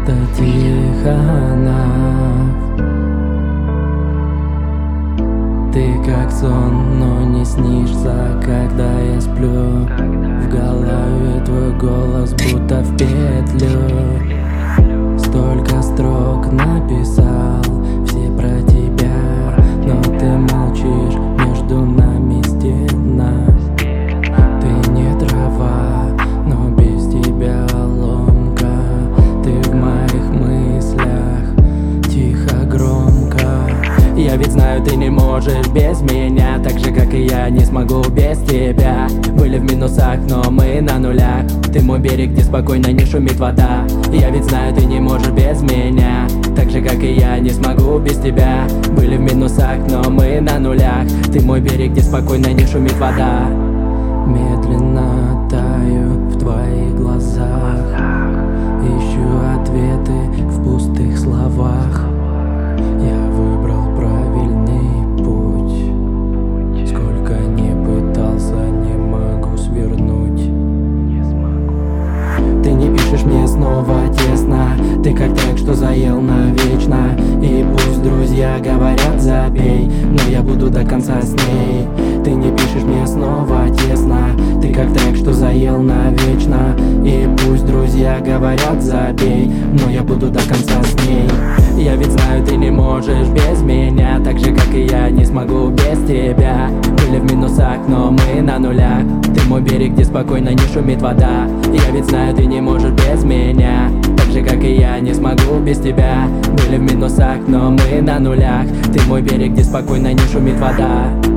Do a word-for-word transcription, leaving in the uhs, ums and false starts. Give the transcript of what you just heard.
где-то тихо она. Ты как сон, но не снишься, когда я сплю. В голове твой голос будто в петлю. Столько строк написал, все про тебя, но ты молчишь, между нами стена. Ты не трава, но без тебя ломка. Ты в моих мыслях, тихо, громко. Я ведь знаю, ты не можешь без меня, так же, как и я не смогу без тебя. Были в минусах, но мы на нулях. Ты мой берег, где спокойно не шумит вода. Я ведь знаю, ты не можешь без меня, так же, как и я не смогу без тебя. Были в минусах, но мы на нулях. Ты мой берег, где спокойно не шумит вода. Медленно таю в твоих глазах, ищу ответы в пустых словах. Я выбрал правильный путь. Сколько не пытался, не могу свернуть. Ты не пишешь мне снова тесно. Ты как трек, что заел навечно. И пусть друзья говорят забей, но я буду до конца с ней. Ты не пишешь мне снова тесно. Ты как трек, что заел навечно. И пусть друзья говорят забей, но я буду до конца с ней. Я ведь знаю, ты не можешь без меня, так же, как и я не смогу без тебя. Были в минусах, но мы на нулях. Ты мой берег, где спокойно не шумит вода. Я ведь знаю, ты не можешь без меня, так же, как и я не смогу без тебя. Были в минусах, но мы на нулях. Ты мой берег, где спокойно не шумит вода.